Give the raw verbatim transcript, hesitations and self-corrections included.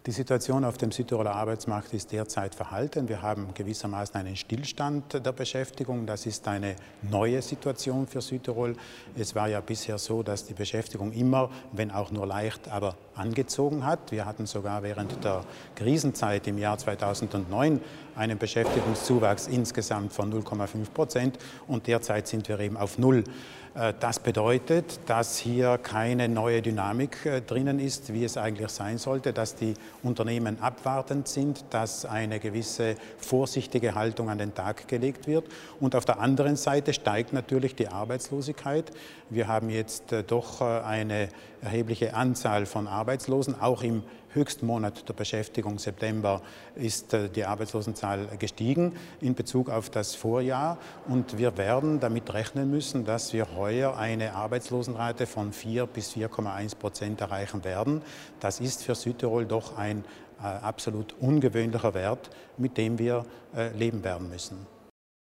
Die Situation auf dem Südtiroler Arbeitsmarkt ist derzeit verhalten. Wir haben gewissermaßen einen Stillstand der Beschäftigung. Das ist eine neue Situation für Südtirol. Es war ja bisher so, dass die Beschäftigung immer, wenn auch nur leicht, aber angezogen hat. Wir hatten sogar während der Krisenzeit im Jahr zweitausendneun einen Beschäftigungszuwachs insgesamt von null Komma fünf Prozent und derzeit sind wir eben auf Null. Das bedeutet, dass hier keine neue Dynamik drinnen ist, wie es eigentlich sein sollte, dass die Unternehmen abwartend sind, dass eine gewisse vorsichtige Haltung an den Tag gelegt wird. Und auf der anderen Seite steigt natürlich die Arbeitslosigkeit. Wir haben jetzt doch eine erhebliche Anzahl von Arbeitslosen. Auch im Höchstmonat der Beschäftigung, September, ist die Arbeitslosenzahl gestiegen in Bezug auf das Vorjahr. Und wir werden damit rechnen müssen, dass wir heuer eine Arbeitslosenrate von vier bis vier Komma eins Prozent erreichen werden. Das ist für Südtirol doch ein äh, absolut ungewöhnlicher Wert, mit dem wir äh, leben werden müssen.